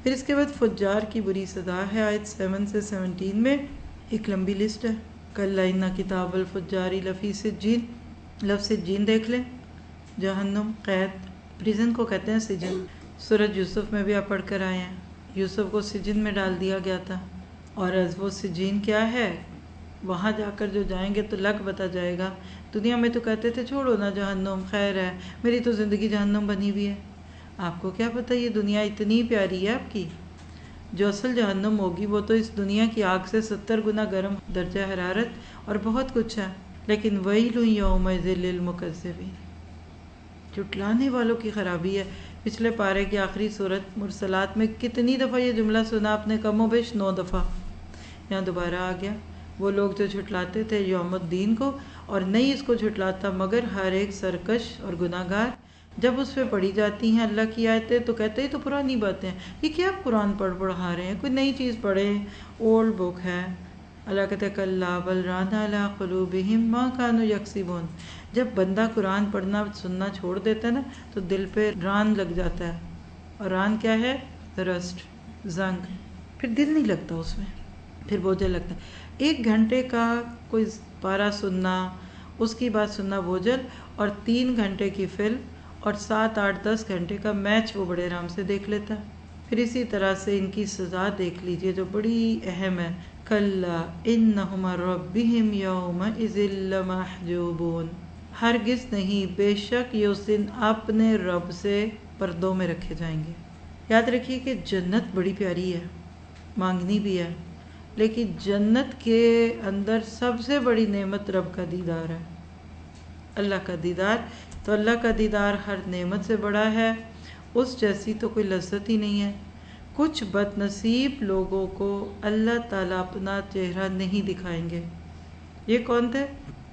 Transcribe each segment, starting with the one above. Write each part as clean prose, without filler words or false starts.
پھر اس کے بعد فجار کی بری سزا ہے، آیت 7 سے 17 میں ایک لمبی لسٹ ہے. کلا ان کتاب الفجار لفی سجین، لفظ سجین دیکھ لیں، جہنم، قید، پریزن کو کہتے ہیں سجن. سورج یوسف میں بھی آپ پڑھ کر آئے ہیں، یوسف کو سجن میں ڈال دیا گیا تھا. اور از وہ سجین کیا ہے، وہاں جا کر جو جائیں گے تو لگ بتا جائے گا. دنیا میں تو کہتے تھے چھوڑو نا جہنم، خیر ہے، میری تو زندگی جہنم بنی ہوئی ہے. آپ کو کیا پتہ یہ دنیا اتنی پیاری ہے آپ کی. جو اصل جہنم ہوگی وہ تو اس دنیا کی آگ سے 70 گنا گرم درجہ حرارت اور بہت کچھ ہے. لیکن ویل یومئذ للمکذبین، جھٹلانے والوں کی خرابی ہے. پچھلے پارے کی آخری صورت مرسلات میں کتنی دفعہ یہ جملہ سنا آپ نے؟ کم و بیش 9 دفعہ. یہاں دوبارہ آ گیا. وہ لوگ جو جھٹلاتے تھے یوم الدین کو، اور نہیں اس کو جھٹلاتا مگر ہر ایک سرکش اور گناہ گار. جب اس پہ پڑھی جاتی ہیں اللہ کی آیتیں تو کہتے ہی تو پرانی باتیں ہیں، یہ کیا قرآن پڑھا رہے ہیں، کوئی نئی چیز پڑھیں، اولڈ بک ہے. اللہ کہتے ہیں کلا بل ران علی قلوبہم ما کانوا یکسبون. جب بندہ قرآن پڑھنا سننا چھوڑ دیتا ہے نا تو دل پہ ران لگ جاتا ہے. اور ران کیا ہے؟ رسٹ، زنگ. پھر دل نہیں لگتا اس میں، پھر بوجھل لگتا ہے. 1 گھنٹے کا کوئی پارہ سننا، اس کی بات سننا بوجھل، اور 3 گھنٹے کی فلم اور 7 8 10 گھنٹے کا میچ وہ بڑے آرام سے دیکھ لیتا ہے. پھر اسی طرح سے ان کی سزا دیکھ لیجئے جو بڑی اہم ہے. کلا انہم عن ربہم یومئذ لمحجوبون، ہرگز نہیں، بے شک یہ اس دن اپنے رب سے پردوں میں رکھے جائیں گے. یاد رکھیے کہ جنت بڑی پیاری ہے، مانگنی بھی ہے، لیکن جنت کے اندر سب سے بڑی نعمت رب کا دیدار ہے، اللہ کا دیدار. تو اللہ کا دیدار ہر نعمت سے بڑا ہے، اس جیسی تو کوئی لذت ہی نہیں ہے. کچھ بد نصیب لوگوں کو اللہ تعالیٰ اپنا چہرہ نہیں دکھائیں گے. یہ کون تھے؟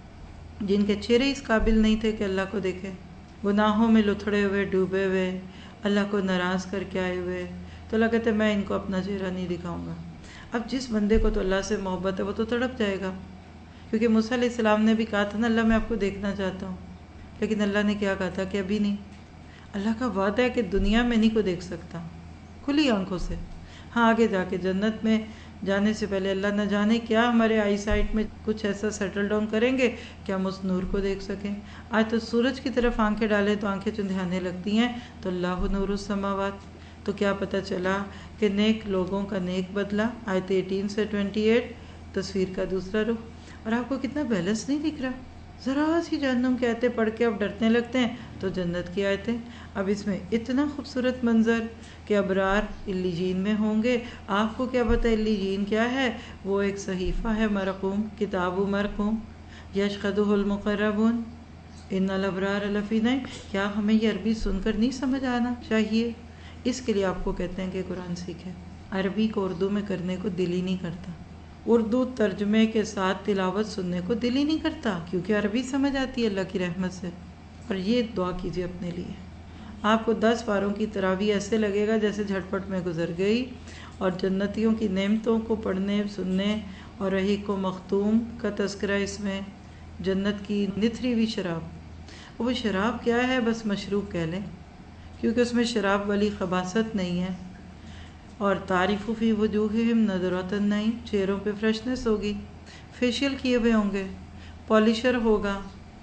جن کے چہرے اس قابل نہیں تھے کہ اللہ کو دیکھیں، گناہوں میں لتھڑے ہوئے، ڈوبے ہوئے، اللہ کو ناراض کر کے آئے ہوئے. تو اللہ کہتے ہیں میں ان کو اپنا چہرہ نہیں دکھاؤں گا. اب جس بندے کو تو اللہ سے محبت ہے وہ تو تڑپ جائے گا، کیونکہ موسیٰ علیہ السلام نے بھی کہا تھا نا اللہ میں آپ کو دیکھنا چاہتا ہوں. لیکن اللہ نے کیا کہا تھا کہ ابھی نہیں. اللہ کا وعدہ ہے کہ دنیا میں نہیں کو دیکھ سکتا کھلی آنکھوں سے. ہاں آگے جا کے جنت میں جانے سے پہلے اللہ نہ جانے کیا ہمارے آئی سائٹ میں کچھ ایسا سیٹل ڈاؤن کریں گے کہ ہم اس نور کو دیکھ سکیں. آج تو سورج کی طرف آنکھیں ڈالیں تو آنکھیں چندھیانے لگتی ہیں. تو اللہ نور السماوات، تو کیا پتہ چلا کہ نیک لوگوں کا نیک بدلہ، آیت 18 سے 28، تصویر کا دوسرا رخ. اور آپ کو کتنا بیلنس نہیں دکھ رہا؟ ذرا سی جہنم کی آیتیں پڑھ کے اب ڈرنے لگتے ہیں تو جنت کی آیتیں. اب اس میں اتنا خوبصورت منظر کہ ابرار علیجین میں ہوں گے. آپ کو کیا پتہ علیجین کیا ہے؟ وہ ایک صحیفہ ہے مرقوم، کتاب مرقوم، یشهدہ المقربون ان الابرار لفی نعیم. کیا ہمیں یہ عربی سن کر نہیں سمجھ آنا چاہیے؟ اس کے لیے آپ کو کہتے ہیں کہ قرآن سیکھیں. عربی کو اردو میں کرنے کو دل ہی نہیں کرتا، اردو ترجمے کے ساتھ تلاوت سننے کو دل ہی نہیں کرتا، کیونکہ عربی سمجھ آتی ہے اللہ کی رحمت سے. اور یہ دعا کیجیے اپنے لیے، آپ کو 10 پاروں کی تراویح ایسے لگے گا جیسے جھٹ پٹ میں گزر گئی. اور جنتیوں کی نعمتوں کو پڑھنے سننے اور رحیق و مختوم کا تذکرہ اس میں. جنت کی نتھری ہوئی شراب، وہ شراب کیا ہے؟ بس مشروب کہہ لیں، کیونکہ اس میں شراب والی خباثت نہیں ہے. اور تعریف فی وجوہہم نضرۃ النعیم، چہروں پہ فریشنس ہوگی، فیشیل کیے ہوئے ہوں گے، پالشر ہوگا،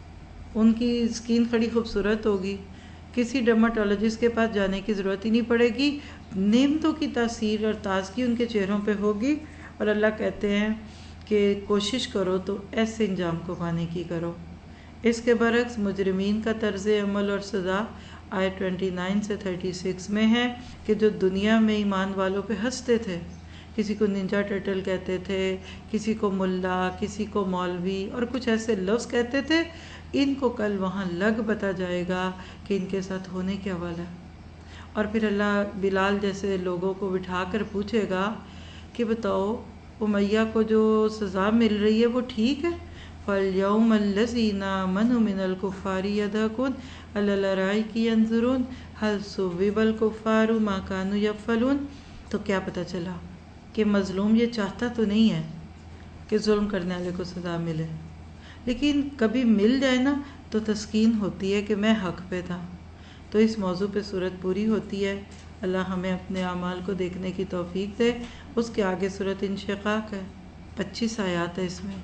ان کی اسکن بڑی خوبصورت ہوگی، کسی ڈرماٹولوجسٹ کے پاس جانے کی ضرورت ہی نہیں پڑے گی. نعمتوں کی تاثیر اور تازگی ان کے چہروں پہ ہوگی. اور اللہ کہتے ہیں کہ کوشش کرو تو ایسے انجام کو پانے کی کرو. اس کے برعکس مجرمین کا طرز عمل اور سزا آیت 29 سے 36 میں ہے کہ جو دنیا میں ایمان والوں پہ ہنستے تھے، کسی کو ننجا ٹرٹل کہتے تھے، کسی کو ملا، کسی کو مولوی، اور کچھ ایسے لفظ کہتے تھے، ان کو کل وہاں لگ بتا جائے گا کہ ان کے ساتھ ہونے کیا والا ہے. اور پھر اللہ بلال جیسے لوگوں کو بٹھا کر پوچھے گا کہ بتاؤ امیہ کو جو سزا مل رہی ہے وہ ٹھیک ہے؟ فَالْيَوْمَ الَّذِينَ آمَنُوا مِنَ الْكُفَّارِ يَضْحَكُونَ عَلَى الْأَرَائِكِ يَنْظُرُونَ هَلْ ثُوِّبَ الْكُفَّارُ مَا كَانُوا يَفْعَلُونَ. تو کیا پتہ چلا کہ مظلوم یہ چاہتا تو نہیں ہے کہ ظلم کرنے والے کو سزا ملے، لیکن کبھی مل جائے نا تو تسکین ہوتی ہے کہ میں حق پہ تھا. تو اس موضوع پہ صورت پوری ہوتی ہے. اللہ ہمیں اپنے اعمال کو دیکھنے کی توفیق دے۔ اس کے آگے سورۃ انشقاق ہے، 25 آیات ہے، اس میں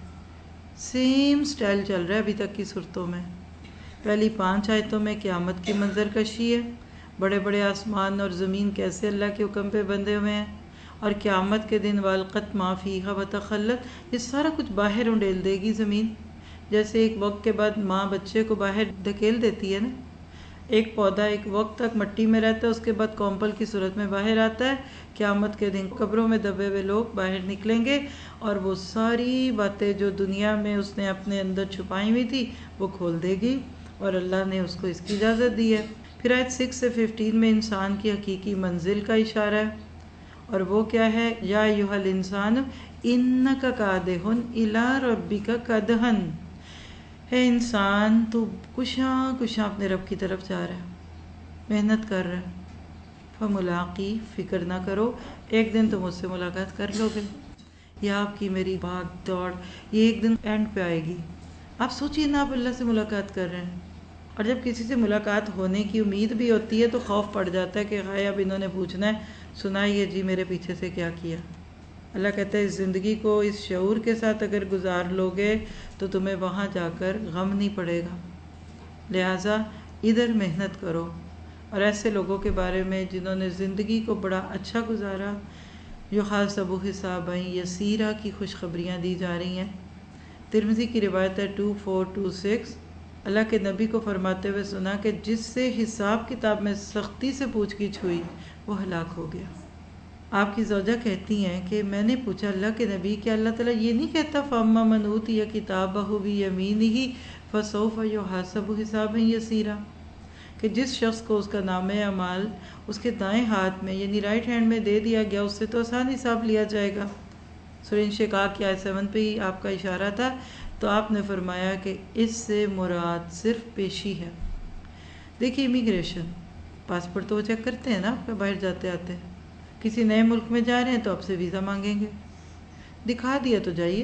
سیم سٹائل چل رہا ہے ابھی تک کی صورتوں میں۔ پہلی 5 آیتوں میں قیامت کی منظر کشی ہے، بڑے بڑے آسمان اور زمین کیسے اللہ کے حکم پہ بندھے ہوئے ہیں، اور قیامت کے دن والقت ما فیہا وتخلت، یہ سارا کچھ باہر انڈیل دے گی زمین، جیسے ایک وقت کے بعد ماں بچے کو باہر دھکیل دیتی ہے نا۔ ایک پودا ایک وقت تک مٹی میں رہتا ہے، اس کے بعد کومپل کی صورت میں باہر آتا ہے۔ قیامت کے دن قبروں میں دبے ہوئے لوگ باہر نکلیں گے، اور وہ ساری باتیں جو دنیا میں اس نے اپنے اندر چھپائی ہوئی تھی وہ کھول دے گی، اور اللہ نے اس کو اس کی اجازت دی ہے۔ پھر آیت 6 سے 15 میں انسان کی حقیقی منزل کا اشارہ ہے، اور وہ کیا ہے؟ یا ایھا الانسان انک کادح الی ربک کدحا، اے انسان تو کشاں کشاں اپنے رب کی طرف جا رہا ہے، محنت کر رہا ہے، فملاقی، فکر نہ کرو ایک دن تم اس سے ملاقات کر لو گے۔ یہ آپ کی میری بھاگ دوڑ یہ ایک دن اینڈ پہ آئے گی۔ آپ سوچئے نا، آپ اللہ سے ملاقات کر رہے ہیں، اور جب کسی سے ملاقات ہونے کی امید بھی ہوتی ہے تو خوف پڑ جاتا ہے کہ ہائے اب انہوں نے پوچھنا ہے، سنائیے جی میرے پیچھے سے کیا کیا۔ اللہ کہتا ہے اس زندگی کو اس شعور کے ساتھ اگر گزار لوگے تو تمہیں وہاں جا کر غم نہیں پڑے گا، لہٰذا ادھر محنت کرو۔ اور ایسے لوگوں کے بارے میں جنہوں نے زندگی کو بڑا اچھا گزارا، یحاسب حسابا یسیرا کی خوشخبریاں دی جا رہی ہیں۔ ترمذی کی روایت ہے 2426، اللہ کے نبی کو فرماتے ہوئے سنا کہ جس سے حساب کتاب میں سختی سے پوچھ گچھ ہوئی وہ ہلاک ہو گیا۔ آپ کی زوجہ کہتی ہیں کہ میں نے پوچھا اللہ کے نبی کیا اللہ تعالیٰ یہ نہیں کہتا فَأَمَّا مَنْ أُوتِیَ کِتَابَهُ بِیَمِینِهِ فَسَوْفَ يُحَاسَبُ حِسَابًا یَسِیرًا، کہ جس شخص کو اس کا نامہ اعمال اس کے دائیں ہاتھ میں یعنی رائٹ ہینڈ میں دے دیا گیا اس سے تو آسان حساب لیا جائے گا۔ سورہ انشقاق کی آیت 7 پہ ہی آپ کا اشارہ تھا، تو آپ نے فرمایا کہ اس سے مراد صرف پیشی ہے۔ دیکھیے امیگریشن، پاسپورٹ تو وہ چیک کرتے ہیں نا آپ کا باہر جاتے آتے، کسی نئے ملک میں جا رہے ہیں تو آپ سے ویزا مانگیں گے، دکھا دیا تو جائیے،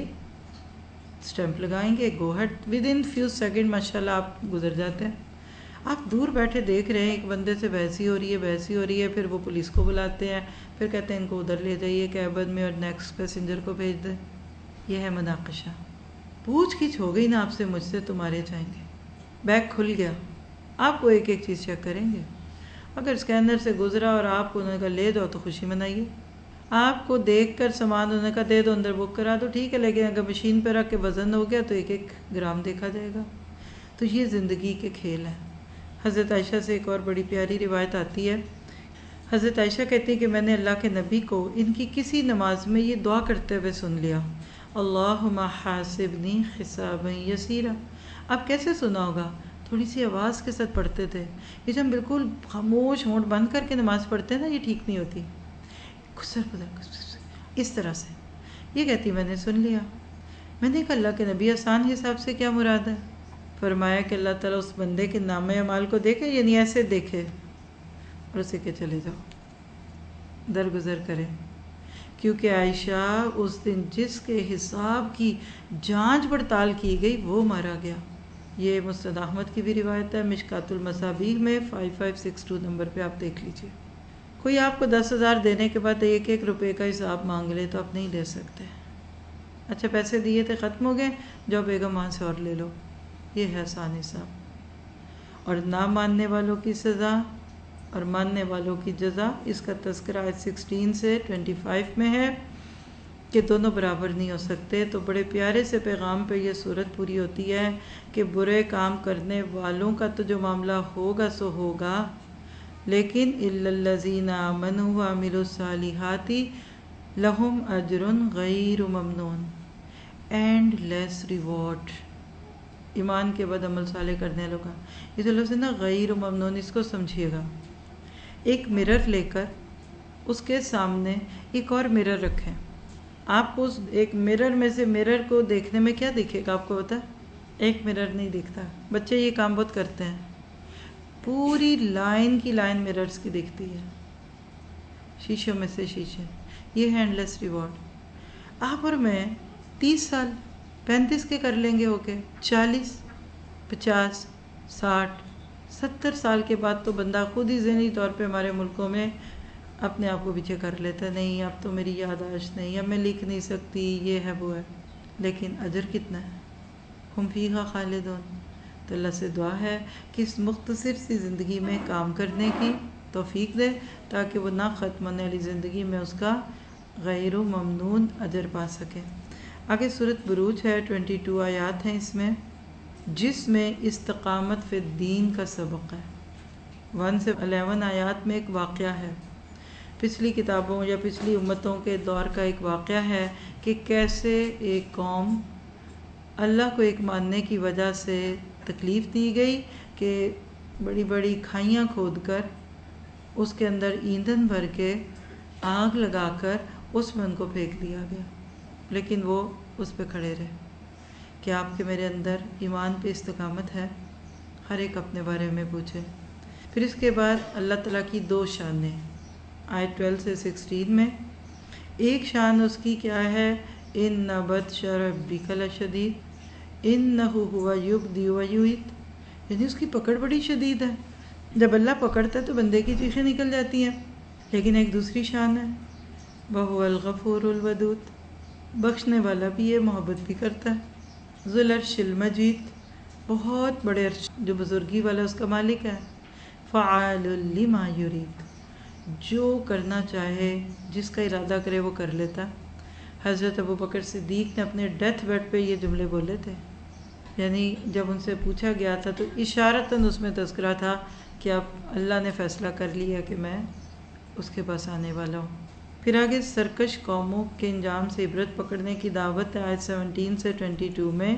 سٹیمپ لگائیں گے، go ahead, within few second ماشاءاللہ آپ گزر جاتے ہیں۔ آپ دور بیٹھے دیکھ رہے ہیں ایک بندے سے بحث ہی ہو رہی ہے، پھر وہ پولیس کو بلاتے ہیں، پھر کہتے ہیں ان کو ادھر لے جائیے کیبن میں اور نیکسٹ پیسنجر کو بھیج دیں۔ یہ ہے مناقشہ، پوچھ گچھ ہو گئی نا آپ سے مجھ سے، تمہارے جائیں گے، بیگ کھل گیا، آپ کو ایک ایک چیز چیک کریں گے۔ اگر اسکینر سے گزرا اور آپ کو انہوں نے کہا لے جاؤ تو خوشی منائیے، آپ کو دیکھ کر سامان انہوں نے کہا دے دو اندر بک کرا دو ٹھیک ہے، لیکن اگر مشین پہ رکھ کے وزن ہو گیا تو ایک ایک گرام دیکھا جائے گا۔ تو یہ زندگی کے کھیل ہیں۔ حضرت عائشہ سے ایک اور بڑی پیاری روایت آتی ہے، حضرت عائشہ کہتی ہیں کہ میں نے اللہ کے نبی کو ان کی کسی نماز میں یہ دعا کرتے ہوئے سن لیا، اللہم حاسبنی حسابا یسیرا۔ اب کیسے سنا ہوگا؟ تھوڑی سی آواز کے ساتھ پڑھتے تھے، یہ جب بالکل خاموش ہونٹ بند کر کے نماز پڑھتے ہیں نا یہ ٹھیک نہیں ہوتی، اس طرح سے۔ یہ کہتی میں نے سن لیا، میں نے کہا اللہ کے نبی آسان حساب سے کیا مراد ہے؟ فرمایا کہ اللہ تعالیٰ اس بندے کے نامہ اعمال کو دیکھے، یعنی ایسے دیکھے اور اسے کہ چلے جاؤ درگزر کرے، کیونکہ عائشہ اس دن جس کے حساب کی جانچ پڑتال کی گئی وہ مارا گیا۔ یہ مسند احمد کی بھی روایت ہے، مشکات المصابیح میں 5562 نمبر پہ آپ دیکھ لیجئے۔ کوئی آپ کو 10,000 دینے کے بعد ایک ایک روپے کا حساب مانگ لے تو آپ نہیں دے سکتے۔ اچھا پیسے دیے تھے ختم ہو گئے، جاؤ بیگم وہاں سے اور لے لو، یہ ہے آسان حساب۔ اور نہ ماننے والوں کی سزا اور ماننے والوں کی جزا، اس کا تذکرہ آیت 16 سے 25 میں ہے کہ دونوں برابر نہیں ہو سکتے۔ تو بڑے پیارے سے پیغام پہ یہ صورت پوری ہوتی ہے کہ برے کام کرنے والوں کا تو جو معاملہ ہوگا سو ہوگا، لیکن الا الذین آمنوا وعملوا الصالحات لہم اجر غیر ممنون، اینڈ لیس ریوارڈ۔ ایمان کے بعد عمل صالح کرنے والوں کا، یہ جو لفظ ہے نا غیر ممنون، اس کو سمجھیے گا۔ ایک مرر لے کر اس کے سامنے ایک اور مرر رکھیں، آپ اس ایک مرر میں سے مرر کو دیکھنے میں کیا دکھے گا؟ آپ کو پتا ہے ایک مرر نہیں دکھتا، بچے یہ کام بہت کرتے ہیں، پوری لائن کی لائن مررز کی دکھتی ہے، شیشوں میں سے شیشے، یہ ہے اینڈ لیس ریوارڈ۔ آپ اور میں 30 سال 35 کے کر لیں گے ہو کے، 40 50 60 70 سال کے بعد تو بندہ خود ہی ذہنی طور پہ ہمارے ملکوں میں اپنے آپ کو پیچھے کر لیتا ہے، نہیں اب تو میری یادداشت نہیں، اب میں لکھ نہیں سکتی، یہ ہے وہ ہے، لیکن اجر کتنا ہے، ہم فیہا خالدون۔ تو اللہ سے دعا ہے کہ اس مختصر سی زندگی میں کام کرنے کی توفیق دے تاکہ وہ نہ ختم ہونے والی زندگی میں اس کا غیر و ممنون اجر پا سکے۔ آگے سورۃ بروج ہے، 22 آیات ہیں اس میں، جس میں استقامت فی الدین کا سبق ہے۔ 1 سے 11 آیات میں ایک واقعہ ہے، پچھلی کتابوں یا پچھلی امتوں کے دور کا ایک واقعہ ہے کہ کیسے ایک قوم اللہ کو ایک ماننے کی وجہ سے تکلیف دی گئی کہ بڑی بڑی کھائیاں کھود کر اس کے اندر ایندھن بھر کے آگ لگا کر اس میں ان کو پھینک دیا گیا، لیکن وہ اس پہ کھڑے رہے کہ آپ کے میرے اندر ایمان پہ استقامت ہے، ہر ایک اپنے بارے میں پوچھے۔ پھر اس کے بعد اللہ تعالیٰ کی 2 شانیں آیت 12 سے 16 میں، ایک شان اس کی کیا ہے، اِنَّ بَطْشَ رَبِّكَ لَشَدِيدٌ اِنَّهُ هُوَ يُبْدِئُ وَيُعِيدُ، یعنی اس کی پکڑ بڑی شدید ہے، جب اللہ پکڑتا ہے تو بندے کی چیخیں نکل جاتی ہیں۔ لیکن ایک دوسری شان ہے، وَهُوَ الْغَفُورُ الْوَدُودُ، بخشنے والا بھی ہے، محبت بھی کرتا ہے، ذُو الْعَرْشِ الْمَجِيدُ، بہت بڑے عرش جو بزرگی والا اس کا مالک ہے، فَعَالٌ لِمَا يُرِيدُ، جو کرنا چاہے جس کا ارادہ کرے وہ کر لیتا۔ حضرت ابوبکر صدیق نے اپنے ڈیتھ بیڈ پہ یہ جملے بولے تھے، یعنی جب ان سے پوچھا گیا تھا تو اشارتاً اس میں تذکرہ تھا کہ اب اللہ نے فیصلہ کر لیا کہ میں اس کے پاس آنے والا ہوں۔ پھر آگے سرکش قوموں کے انجام سے عبرت پکڑنے کی دعوت ہے، آیت 17 سے 22 میں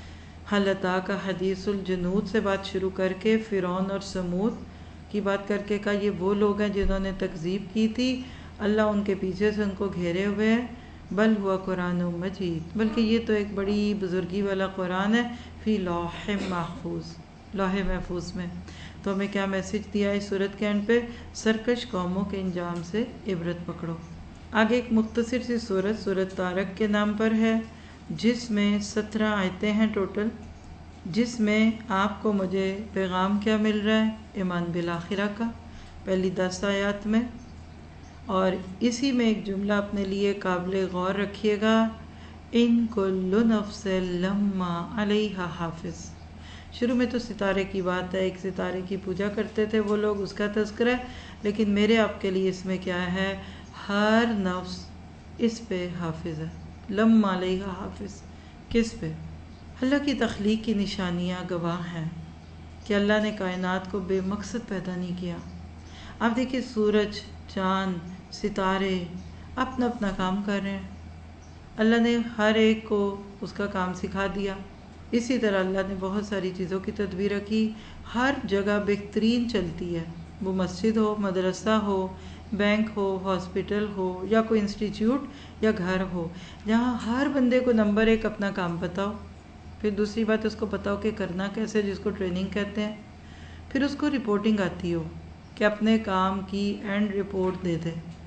حل اتاک حدیث الجنود سے بات شروع کر کے فرعون اور سمود کی بات کر کے کہا یہ وہ لوگ ہیں جنہوں نے تکذیب کی تھی، اللہ ان کے پیچھے سے ان کو گھیرے ہوئے ہے، بل ہوا قرآن مجید، بلکہ یہ تو ایک بڑی بزرگی والا قرآن ہے، فی لوح محفوظ، لوح محفوظ میں۔ تو ہمیں کیا میسج دیا اس سورت کے اینڈ پہ، سرکش قوموں کے انجام سے عبرت پکڑو۔ آگے ایک مختصر سی سورت، سورت طارق کے نام پر ہے، جس میں 17 آیتیں ہیں ٹوٹل، جس میں آپ کو مجھے پیغام کیا مل رہا ہے، ایمان بالآخرہ کا، پہلی 10 آیات میں، اور اسی میں ایک جملہ اپنے لیے قابل غور رکھیے گا، ان کل نفس لما علیہا حافظ۔ شروع میں تو ستارے کی بات ہے، ایک ستارے کی پوجا کرتے تھے وہ لوگ، اس کا تذکرہ ہے، لیکن میرے آپ کے لیے اس میں کیا ہے، ہر نفس اس پہ حافظ ہے، لما علیہا حافظ، کس پہ؟ اللہ کی تخلیق کی نشانیاں گواہ ہیں کہ اللہ نے کائنات کو بے مقصد پیدا نہیں کیا۔ آپ دیکھیے سورج، چاند، ستارے اپنا اپنا کام کر رہے ہیں، اللہ نے ہر ایک کو اس کا کام سکھا دیا۔ اسی طرح اللہ نے بہت ساری چیزوں کی تدبیر رکھی، ہر جگہ بہترین چلتی ہے، وہ مسجد ہو، مدرسہ ہو، بینک ہو، ہاسپٹل ہو، یا کوئی انسٹیٹیوٹ یا گھر ہو، جہاں ہر بندے کو نمبر 1 اپنا کام پتہ ہو، پھر دوسری بات اس کو پتہ ہو کہ کرنا کیسے، جس کو ٹریننگ کہتے ہیں، پھر اس کو رپورٹنگ آتی ہو کہ اپنے کام کی اینڈ رپورٹ دے دے۔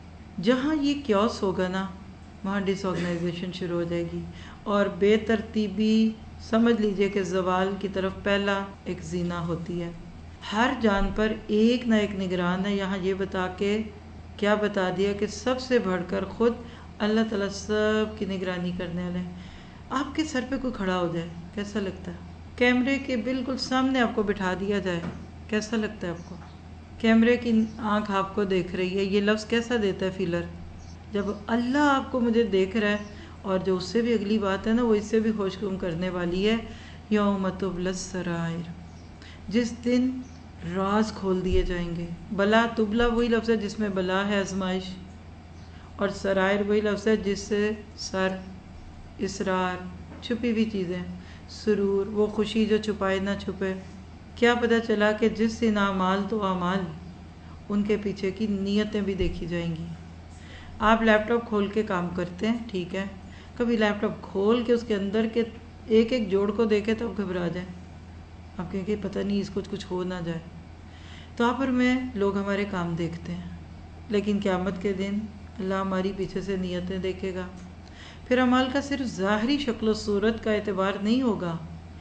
جہاں یہ کیوس ہوگا نا، وہاں ڈس آرگنائزیشن شروع ہو جائے گی، اور بے ترتیبی سمجھ لیجئے کہ زوال کی طرف پہلا ایک زینہ ہوتی ہے۔ ہر جان پر ایک نہ ایک نگران ہے، یہاں یہ بتا کے کیا بتا دیا کہ سب سے بڑھ کر خود اللہ تعالیٰ سب کی نگرانی کرنے والے ہیں۔ آپ کے سر پہ کوئی کھڑا ہو جائے کیسا لگتا ہے؟ کیمرے کے بالکل سامنے آپ کو بٹھا دیا جائے کیسا لگتا ہے آپ کو؟ کیمرے کی آنکھ آپ کو دیکھ رہی ہے، یہ لفظ کیسا دیتا ہے فیلر؟ جب اللہ آپ کو مجھے دیکھ رہا ہے، اور جو اس سے بھی اگلی بات ہے نا، وہ اس سے بھی خوشگوم کرنے والی ہے، یوم تبلی السرائر، جس دن راز کھول دیے جائیں گے۔ بلا تبلا وہی لفظ ہے جس میں بلا ہے، آزمائش، اور سرائر وہی لفظ ہے جس سے سر، اسرار، چھپی ہوئی چیزیں، سرور، وہ خوشی جو چھپائے نہ چھپے۔ کیا پتہ چلا کہ جس دن اعمال تو اعمال، ان کے پیچھے کی نیتیں بھی دیکھی جائیں گی۔ آپ لیپ ٹاپ کھول کے کام کرتے ہیں، ٹھیک ہے، کبھی لیپ ٹاپ کھول کے اس کے اندر کے ایک ایک جوڑ کو دیکھے تب گھبرا جائیں، آپ کہیں کہ پتہ نہیں اس کو کچھ ہو نہ جائے۔ تو آپ پر میں لوگ ہمارے کام دیکھتے ہیں، لیکن قیامت کے دن اللہ ہماری پیچھے سے نیتیں دیکھے گا۔ پھر اعمال کا صرف ظاہری شکل و صورت کا اعتبار نہیں ہوگا،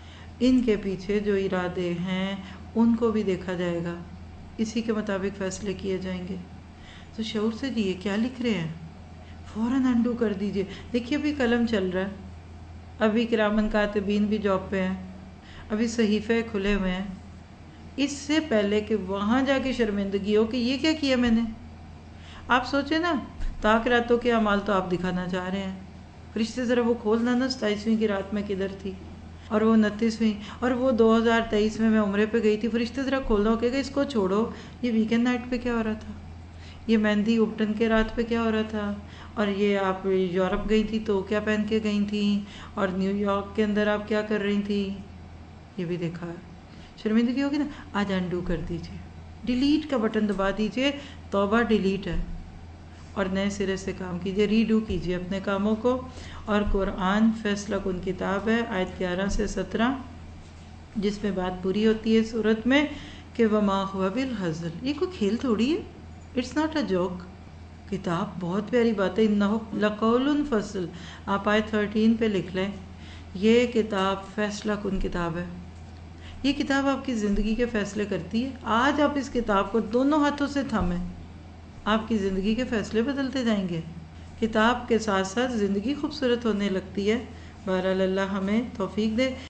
ان کے پیچھے جو ارادے ہیں ان کو بھی دیکھا جائے گا، اسی کے مطابق فیصلے کیے جائیں گے۔ تو شعور سے جی یہ کیا لکھ رہے ہیں، فوراً انڈو کر دیجئے. دیکھیے ابھی قلم چل رہا ہے، ابھی کرامن کاتبین بھی جاب پہ ہیں، ابھی صحیفے کھلے ہوئے ہیں. اس سے پہلے کہ وہاں جا کے شرمندگی ہو کہ یہ کیا کیا میں نے. آپ سوچیں نا، تاک راتوں کے اعمال تو آپ دکھانا چاہ رہے ہیں. فرشتے ذرا وہ کھولنا نا 27ویں کی رات میں کدھر تھی، اور وہ 29ویں، اور وہ 2023 میں عمرے پہ گئی تھی. فرشتے ذرا کھول دو، کہ اس کو چھوڑو، یہ ویکینڈ نائٹ پہ کیا ہو رہا تھا، یہ مہندی اپٹن کے رات پہ کیا ہو رہا تھا، اور یہ آپ یورپ گئی تھی تو کیا پہن کے گئی تھیں، اور نیو یارک کے اندر آپ کیا کر رہی تھیں. یہ بھی دیکھا ہے. شرمندگی ہوگی نا، آج انڈو کر دیجئے، ڈیلیٹ کا بٹن دبا دیجئے. توبہ ڈیلیٹ ہے، اور نئے سرے سے کام کیجئے، ری ڈو کیجئے اپنے کاموں کو. اور قرآن فیصلہ کن کتاب ہے، آیت 11 سے 17، جس میں بات پوری ہوتی ہے سورت میں کہ وما هو بالہزل، یہ کوئی کھیل تھوڑی ہے، اٹس ناٹ اے جوک. کتاب بہت پیاری بات ہے. انہ لقول فصل، آپ آیت 13 پہ لکھ لیں، یہ کتاب فیصلہ کن کتاب ہے. یہ کتاب آپ کی زندگی کے فیصلے کرتی ہے. آج آپ اس کتاب کو دونوں ہاتھوں سے تھامیں، آپ کی زندگی کے فیصلے بدلتے جائیں گے. کتاب کے ساتھ ساتھ زندگی خوبصورت ہونے لگتی ہے. بہرحال اللہ ہمیں توفیق دے.